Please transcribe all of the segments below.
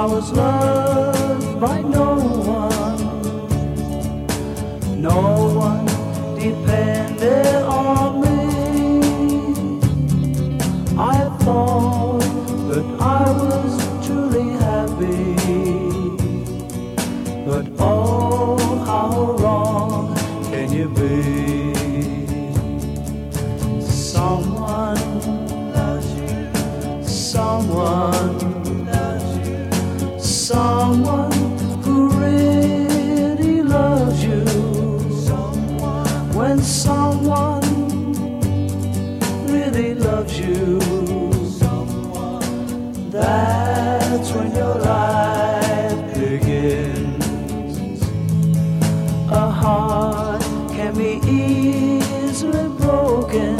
I was loved by no one. No one depended on me. I thought that I was truly happy, but oh, how wrong can you be? Someone loves you, someone loves you, someone who really loves you. When someone really loves you, that's when your life begins. A heart can be easily broken.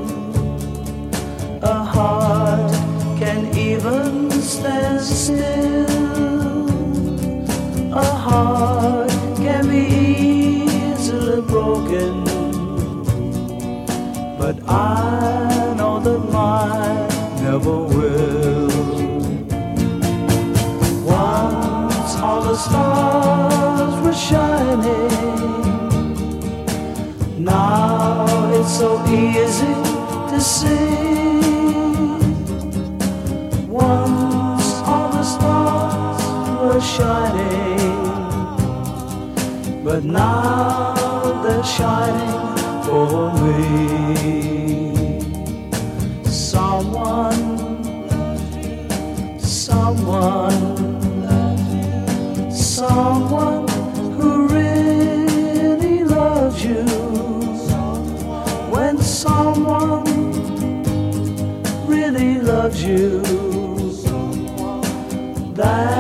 A heart can even stand still. A heart can be easily broken, but I know that mine never will. Once all the stars were shining. Now it's so easy to see. Once all the stars were shining, but now they're shining for me. Someone loves you, someone loves you, someone who really loves you. When someone really loves you, that